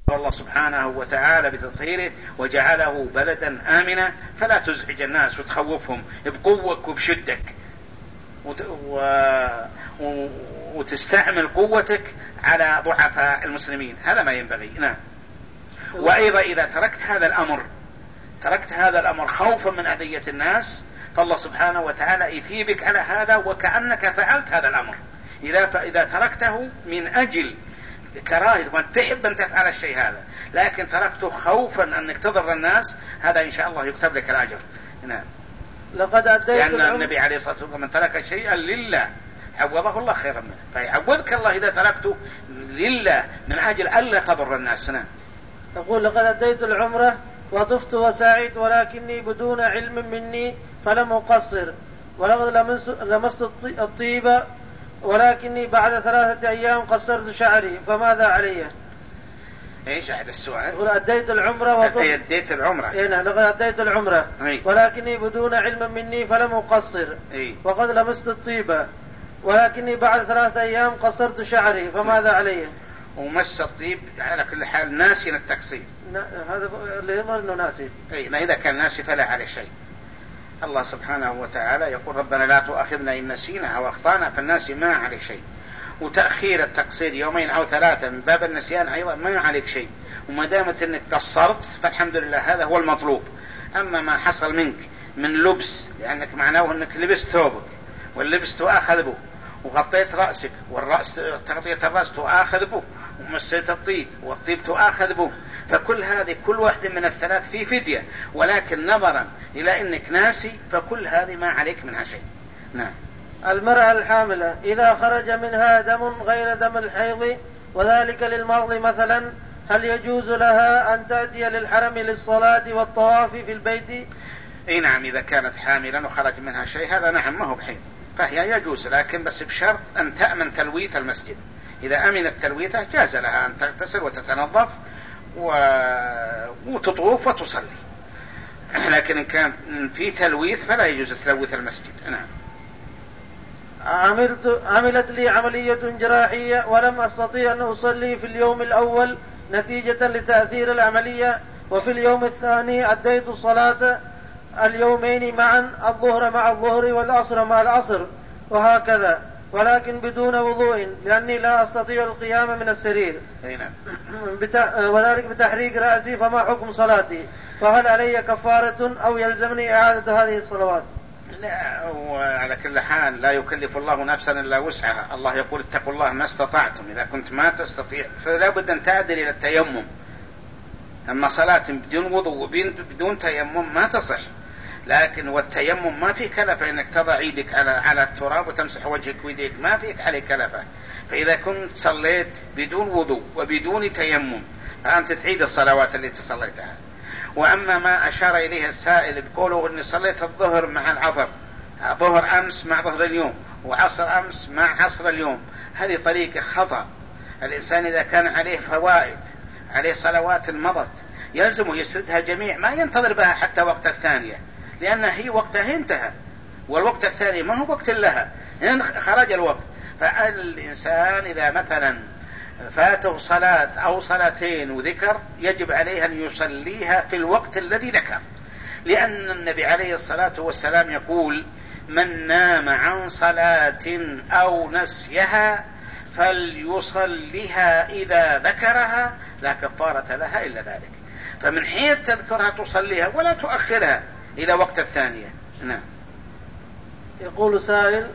الله سبحانه وتعالى بتطهيره وجعله بلدا آمنا، فلا تزعج الناس وتخوفهم بقوتك وبشدك وتستعمل قوتك على ضعفاء المسلمين، هذا ما ينبغي. نعم. وأيضا إذا تركت هذا الأمر خوفا من أذية الناس، فالله سبحانه وتعالى يثيبك على هذا وكأنك فعلت هذا الأمر. إذا تركته من أجل كراهة وتحب أن تفعل الشيء هذا، لكن تركته خوفا أنك تضر الناس، هذا إن شاء الله يكتب لك الأجر. نعم. لأن النبي عليه الصلاة والسلام من ترك شيئا لله عوضه الله خيرا منه، فيعوضك الله إذا تركته لله من أجل ألا تضر الناس. نعم. يقول: لقد أديت العمرة وطفت وسعيت ولكني بدون علم مني فلم أقصر، ولقد لمست الطيب ولكني بعد 3 أيام قصرت شعري، فماذا علي؟ ايش عاد السؤال؟ يقول: أديت العمرة أديت العمرة. لقد أديت العمرة ولكني بدون علم مني فلم أقصر، وقد لمست الطيب ولكني بعد 3 أيام قصرت شعري، فماذا علي؟ ومس الطيب على كل حال ناسي التقصير، هذا اللي يظهر انه ناسي. إذا كان ناسي فلا عليه شيء. الله سبحانه وتعالى يقول: ربنا لا تؤاخذنا إن نسينا أو أخطأنا، فالناس ما عليه شيء. وتأخير التقصير 2 أو 3 من باب النسيان أيضا ما عليك شيء، وما دامت أنك قصرت فالحمد لله، هذا هو المطلوب. أما ما حصل منك من لبس، لأنك معناه أنك لبست ثوبك واللبس تؤاخذ به، وغطيت رأسك والرأس تغطية الرأس تؤاخذ به، ومسيت الطيب والطيب تؤاخذ به، فكل هذه كل واحد من الثلاث فيه فدية، ولكن نظرا إلى أنك ناسي فكل هذه ما عليك منها شيء. نعم. المرأة الحاملة إذا خرج منها دم غير دم الحيض وذلك للمرض مثلا، هل يجوز لها أن تأتي للحرم للصلاة والطواف في البيت؟ نعم. إذا كانت حاملا وخرج منها شيء هذا نعم ما هو بحيض، فهي يجوز، لكن بس بشرط أن تأمن تلويث المسجد. إذا أمنت تلويثه جاز لها أن تغتسل وتتنظف وتطوف وتصلي، لكن إن كان في تلويث فلا يجوز تلوث المسجد. نعم. عملت لي عملية جراحية ولم أستطيع أن أصلي في اليوم الأول نتيجة لتأثير العملية، وفي اليوم الثاني أديت الصلاة اليومين معا، الظهر مع الظهر والعصر مع العصر وهكذا، ولكن بدون وضوء لأني لا أستطيع القيام من السرير، وذلك بتحريك رأسي، فما حكم صلاتي؟ فهل علي كفارة أو يلزمني إعادة هذه الصلوات؟ لا، وعلى كل حال لا يكلف الله نفسا إلا وسعها. الله يقول: اتقوا الله ما استطعتم. إذا كنت ما تستطيع فلا بد أن تعدل إلى التيمم. أما صلاة بدون وضوء وبدون تيمم ما تصح. لكن والتيمم ما فيه كلفة إنك تضع يدك على التراب وتمسح وجهك ويديك، ما فيك عليه كلفة. فإذا كنت صليت بدون وضوء وبدون تيمم فأنت تعيد الصلوات التي صليتها. وأما ما أشار إليه السائل بقوله أني صليت الظهر مع العصر، ظهر أمس مع ظهر اليوم وعصر أمس مع عصر اليوم، هذه طريقة خطأ. الإنسان إذا كان عليه فوائد، عليه صلوات مضت، يلزمه يسردها جميع، ما ينتظر بها حتى وقت الثانية، لأن هي وقتها انتهى، والوقت الثاني ما هو وقت لها، إن خرج الوقت. فالإنسان إذا مثلا فاته صلاة أو صلاتين وذكر، يجب عليه أن يصليها في الوقت الذي ذكر، لأن النبي عليه الصلاة والسلام يقول: من نام عن صلاة أو نسيها فليصليها إذا ذكرها لا كفارة لها إلا ذلك. فمن حيث تذكرها تصليها ولا تؤخرها إلى وقت الثانية. نعم. يقول سائل،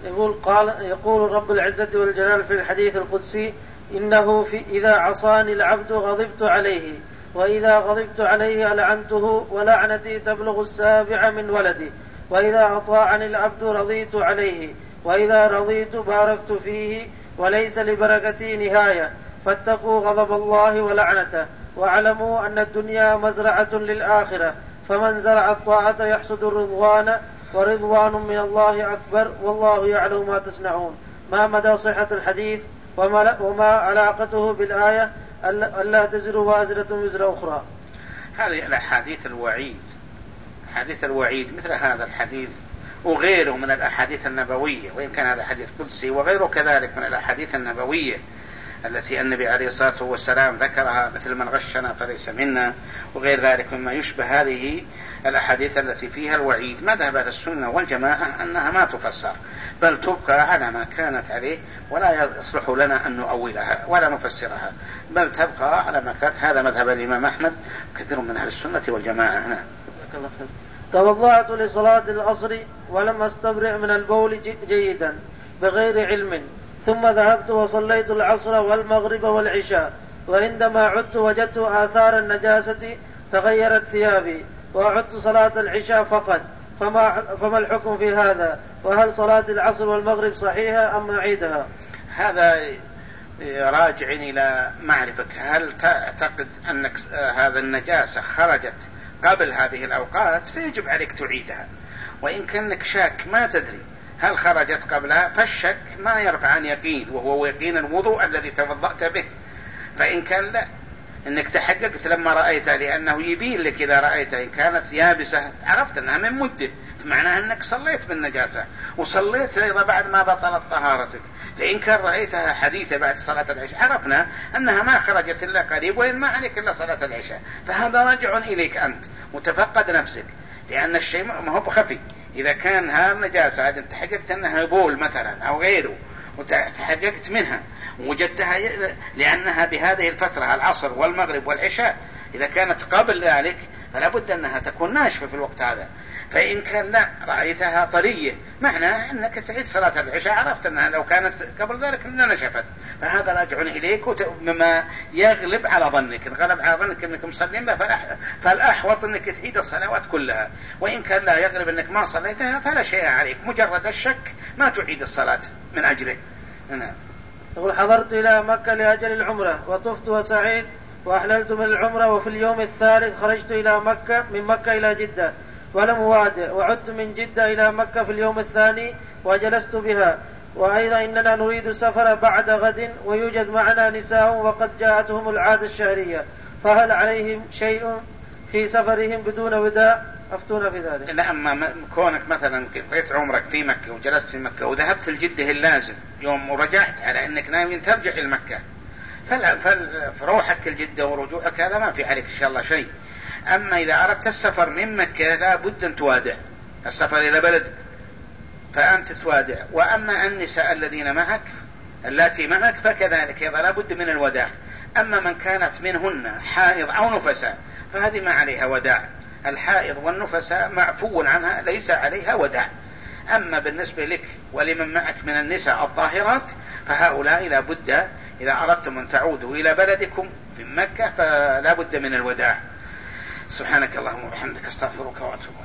يقول رب العزة والجلال في الحديث القدسي: إنه إذا عصاني العبد غضبت عليه، وإذا غضبت عليه ألعنته، ولعنتي تبلغ 7 من ولدي، وإذا أطاعني العبد رضيت عليه، وإذا رضيت باركت فيه، وليس لبركتي نهاية، فاتقوا غضب الله ولعنته، واعلموا أن الدنيا مزرعة للآخرة، فمن زرع الطاعة يحصد الرضوان، ورضوان من الله أكبر، والله يعلم ما تصنعون. ما مدى صحة الحديث وما علاقته بالآية ألا تزر وازرة وزر أخرى؟ هذه الأحاديث الوعيد، حديث الوعيد مثل هذا الحديث وغيره من الأحاديث النبوية، وإن كان هذا حديث قدسي وغيره كذلك من الأحاديث النبوية التي النبي عليه الصلاة والسلام ذكرها مثل من غشنا فليس منا وغير ذلك مما يشبه هذه الأحاديث التي فيها الوعيد. مذهب أهل السنة والجماعة أنها ما تفسر بل تبقى على ما كانت عليه ولا يصلح لنا أن نؤولها ولا نفسرها بل تبقى على ما كانت. هذا مذهب الإمام أحمد كثير من أهل السنة والجماعة. هنا توضأت لصلاة العصر ولم أستبرئ من البول جيدا بغير علم ثم ذهبت وصليت العصر والمغرب والعشاء وعندما عدت وجدت آثار النجاسة تغيرت ثيابي وأعدت صلاة العشاء فقط فما الحكم في هذا؟ وهل صلاة العصر والمغرب صحيحة أم أعيدها؟ هذا راجع إلى معرفك. هل تعتقد أنك هذا النجاسة خرجت قبل هذه الأوقات فيجب عليك تعيدها، وإن كانك شاك ما تدري هل خرجت قبلها فالشك ما يرفع عن يقين وهو يقين الوضوء الذي توضأت به. فإن كان لا انك تحققت لما رأيتها لأنه يبين لك إذا رأيتها إن كانت يابسة عرفت أنها من مدة فمعناها أنك صليت بالنجاسة وصليت أيضا بعد ما بطلت طهارتك. فإن كان رأيتها حديثة بعد صلاة العشاء عرفنا أنها ما خرجت إلا قريب وإن ما عليك إلا صلاة العشاء. فهذا راجع إليك أنت متفقد نفسك لأن الشيء ما هو بخفي. إذا كان هذا النجاسة أنت تحققت أنها بول مثلا أو غيره وتحققت منها وجدتها لأنها بهذه الفترة العصر والمغرب والعشاء إذا كانت قبل ذلك فلا بد أنها تكون ناشفة في الوقت هذا. فإن كان لا رأيتها طرية معناه أنك تعيد صلاة العشاء عرفت أنها لو كانت قبل ذلك أنها نشفت. فهذا راجع إليك مما يغلب على ظنك. إن غلب على ظنك أنك مصلين فالأحوط أنك تعيد الصلوات كلها، وإن كان لا يغلب أنك ما صليتها فلا شيء عليك مجرد الشك ما تعيد الصلاة من أجله. يقول حضرت إلى مكة لأجل العمرة وطفت وسعيد وأحللت من العمرة وفي اليوم الثالث خرجت إلى مكة من مكة إلى جدة ولم أوادع وعدت من جدة إلى مكة في اليوم الثاني وجلست بها. وأيضا إننا نريد سفر بعد غد ويوجد معنا نساء وقد جاءتهم العادة الشهرية فهل عليهم شيء في سفرهم بدون وداع؟ أفتونا في ذلك. لا أما كونك مثلا قضيت عمرك في مكة وجلست في مكة وذهبت الجدة اللازم يوم ورجعت على أنك ناوي ترجع إلى مكة فروحك الجدة ورجوعك هذا ما في عليك إن شاء الله شيء. أما إذا أردت السفر من مكة لا بد أن توادع السفر إلى بلد فأنت توادع. وأما النساء الذين معك التي معك فكذلك إذا لا بد من الوداع. أما من كانت منهن حائض أو نفساء فهذه ما عليها وداع. الحائض والنفساء معفو عنها ليس عليها وداع. أما بالنسبة لك ولمن معك من النساء الطاهرات فهؤلاء لا بد إذا أردتم أن تعودوا إلى بلدكم في مكة فلا بد من الوداع. سبحانك اللهم وبحمدك استغفرك واتوب